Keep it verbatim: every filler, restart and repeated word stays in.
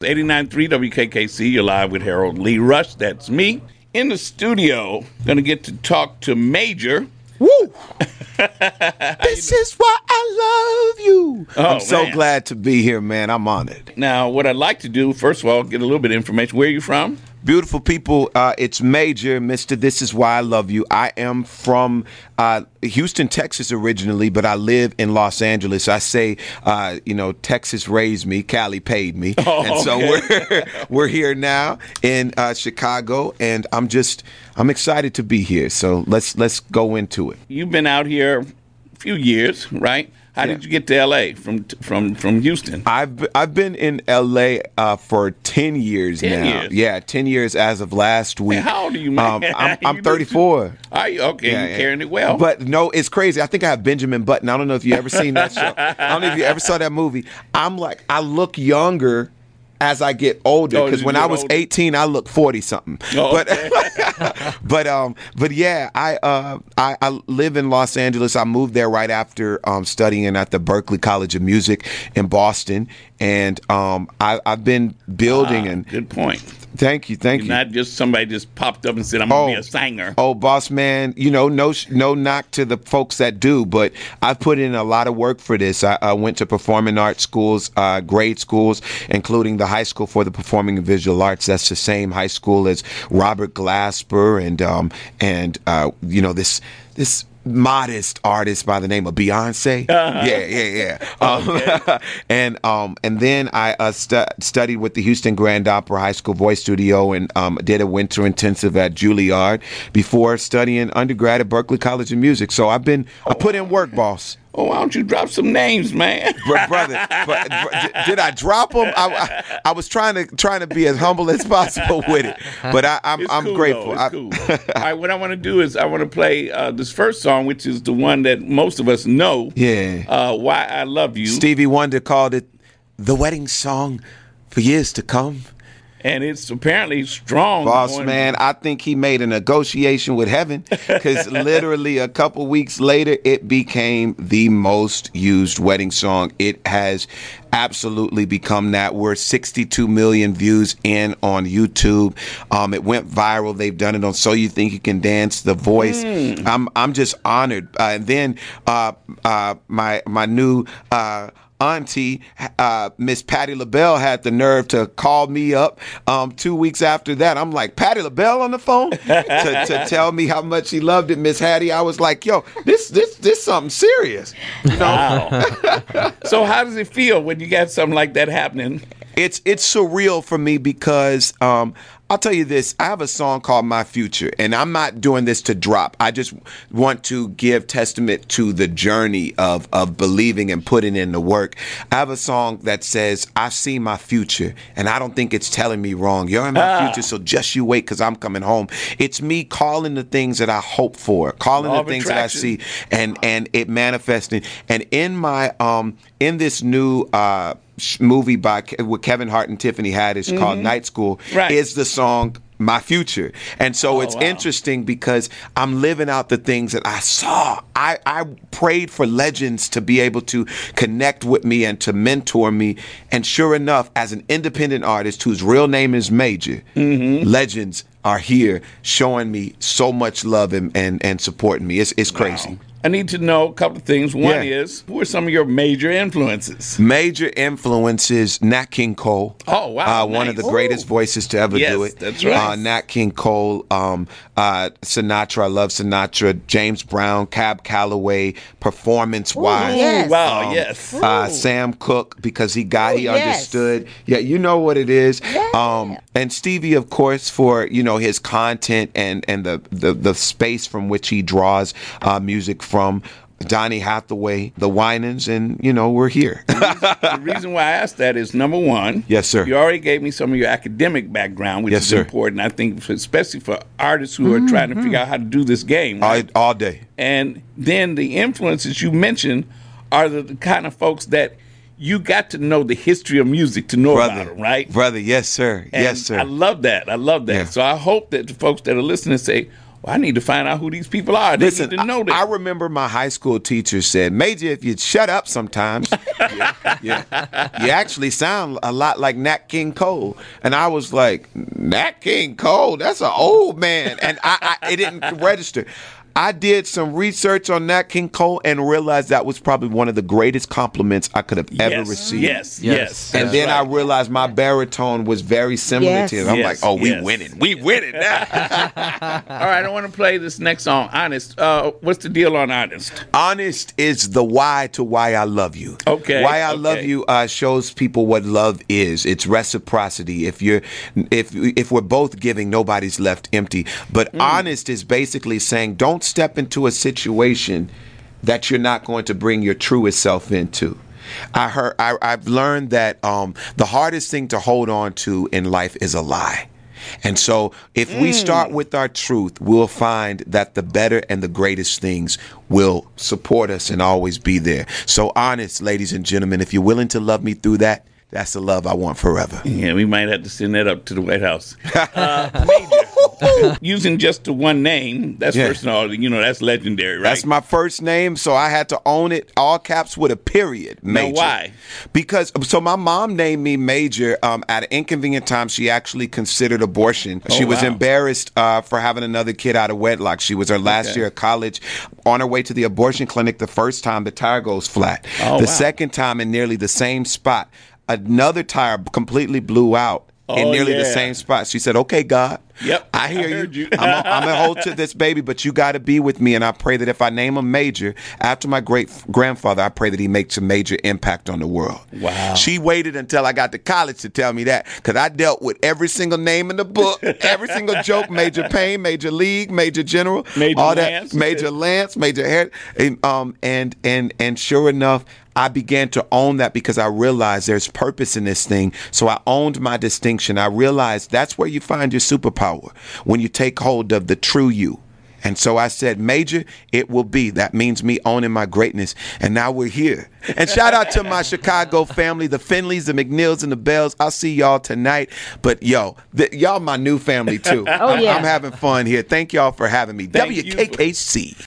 eighty-nine point three W K K C, you're live with Harold Lee Rush. That's me. In the studio, going to get to talk to Major. Woo! This is why I love you. Oh, I'm so man. glad to be here, man. I'm honored. Now, what I'd like to do, first of all, get a little bit of information. Where are you from? Beautiful people, uh, it's Major, Mister This Is Why I Love You. I am from uh, Houston, Texas originally, but I live in Los Angeles. I say, uh, you know, Texas raised me, Cali paid me. Oh, and so okay. we're we're here now in uh, Chicago, and I'm just, I'm excited to be here. So let's let's go into it. You've been out here a few years, right? How Yeah. did you get to L A from from from Houston? I've I've been in L A uh, for ten years ten now. years? Yeah, ten years as of last week. Hey, how old are you, man? Um, I'm, You I'm look- thirty-four. Are you? Okay, Yeah, you're yeah. carrying it well. But no, it's crazy. I think I have Benjamin Button. I don't know if you ever seen that show. I don't know if you ever saw that movie. I'm like, I look younger as I get older, Oh, because as you when get I was older. eighteen, I looked forty something. Oh, but okay. but um but yeah, I uh I, I live in Los Angeles. I moved there right after um studying at the Berklee College of Music in Boston, and um I I've been building Ah, and good point. thank you, thank You're you. not just somebody just popped up and said, I'm going to be a singer. Oh, boss man, you know, no no knock to the folks that do, but I've put in a lot of work for this. I, I went to performing arts schools, uh, grade schools, including the High School for the Performing and Visual Arts. That's the same high school as Robert Glasper and um and uh, you know this this. modest artist by the name of Beyonce. Uh-huh. Yeah, yeah, yeah. Um, and um, and then I uh, stu- studied with the Houston Grand Opera High School Voice Studio and um, did a winter intensive at Juilliard before studying undergrad at Berklee College of Music. So I've been, I put in work, boss. Oh, why don't you drop some names, man? Br- brother, but, br- did I drop them? I, I, I was trying to trying to be as humble as possible with it, but I, I'm It's I'm cool, grateful. though. It's I- cool. All right, what I want to do is I want to play uh, this first song, which is the one that most of us know. Yeah. Uh, Why I Love You. Stevie Wonder called it the wedding song for years to come. And it's apparently strong. Boss on- man, I think he made a negotiation with heaven, because literally a couple weeks later, it became the most used wedding song. It has absolutely become that. We're sixty-two million views in on YouTube. Um, it went viral. They've done it on So You Think You Can Dance, The Voice. Mm. I'm I'm just honored. Uh, and then uh, uh, my my new. Uh, Auntie, uh, Miss Patti LaBelle had the nerve to call me up um, two weeks after that. I'm like, Patti LaBelle on the phone to, to tell me how much she loved it, Miss Hattie. I was like, yo, this this this something serious. You know? Wow. So how does it feel when you got something like that happening? It's it's surreal for me because um, I'll tell you this. I have a song called My Future, and I'm not doing this to drop. I just want to give testament to the journey of, of believing and putting in the work. I have a song that says, I see my future, and I don't think it's telling me wrong. You're in my Ah. future, so just you wait, because I'm coming home. It's me calling the things that I hope for, calling Law the of things that I attraction. see, and, and it manifesting. And in my um in this new uh sh- movie by Ke- with Kevin Hart and Tiffany Haddish called Night School, Right. is the song My Future. And so Oh, it's wow. interesting because I'm living out the things that I saw. I, I prayed for legends to be able to connect with me and to mentor me. And sure enough, as an independent artist whose real name is Major, Mm-hmm. legends are here showing me so much love and, and, and supporting me. It's, it's crazy. I need to know a couple of things. One Yeah. is, who are some of your major influences? Major influences, Nat King Cole. Oh, wow, Uh, one of nice. the greatest voices to ever Yes, do it. that's right. Uh, Nat King Cole, um, uh, Sinatra, I love Sinatra, James Brown, Cab Calloway, performance-wise. Ooh, Yes. Wow, Um, yes. Uh, Sam Cooke, because he got, Oh, he yes. understood. Yeah, you know what it is. Yeah. Um, and Stevie, of course, for you know his content and and the the, the space from which he draws uh, music from. Donny Hathaway, the Winans, and you know we're here. The reason why I asked that is, number one, Yes, sir. you already gave me some of your academic background, which Yes, is sir. important, I think, for, especially for artists who are trying to figure out how to do this game. all, Right? all day. And then the influences you mentioned are the, the kind of folks that you got to know the history of music to know Brother, about them, right? Brother, yes, sir. And yes, sir. I love that. I love that. Yeah. So I hope that the folks that are listening say, well, I need to find out who these people are. They Listen, need to know I, that. I remember my high school teacher said, Major, if you'd shut up sometimes, you, you, you actually sound a lot like Nat King Cole. And I was like, Nat King Cole? That's an old man. And I, I it didn't register. I did some research on Nat King Cole and realized that was probably one of the greatest compliments I could have ever yes, received. Yes, yes. And that's then right. I realized my baritone was very similar Yes. to his. I'm Yes, like, oh, we yes. winning. We winning now. All right, I want to play this next song, Honest. Uh, what's the deal on Honest? Honest is the why to why I love you. Okay, Why I okay. love you uh, shows people what love is. It's reciprocity. If you're, if if we're both giving, nobody's left empty. But Mm. honest is basically saying, don't step into a situation that you're not going to bring your truest self into. I heard. I, I've learned that um, the hardest thing to hold on to in life is a lie. And so if we start with our truth, we'll find that the better and the greatest things will support us and always be there. So honest, ladies and gentlemen, if you're willing to love me through that, that's the love I want forever. Yeah, we might have to send that up to the White House. Uh, Major, using just the one name, that's Yeah. first of all, you know, that's legendary, right? That's my first name, so I had to own it, all caps with a period. Major. Now, why? Because, so my mom named me Major. Um, at an inconvenient time, she actually considered abortion. Oh, she was wow. embarrassed uh, for having another kid out of wedlock. She was her last Okay. year of college. On her way to the abortion clinic, the first time, the tire goes flat. Oh, the wow. second time, in nearly the same spot, another tire completely blew out. In Oh, nearly the yeah. same spot. She said, okay, God. Yep, I hear I you. heard you. I'm going to hold to this baby, but you got to be with me. And I pray that if I name him Major, after my great grandfather, I pray that he makes a major impact on the world. Wow. She waited until I got to college to tell me that, because I dealt with every single name in the book, every single joke, Major Payne, Major League, Major General, Major all Lance. that, Major Lance, Major Head. And, um, and, and, and sure enough, I began to own that because I realized there's purpose in this thing. So I owned my distinction. I realized that's where you find your superpower, when you take hold of the true you. And so I said, Major, it will be. That means me owning my greatness. And now we're here. And shout out to my Chicago family, the Finleys, the McNeils, and the Bells. I'll see y'all tonight. But yo, the, y'all my new family too. Oh, yeah. I'm having fun here. Thank y'all for having me. Thank you W K K C.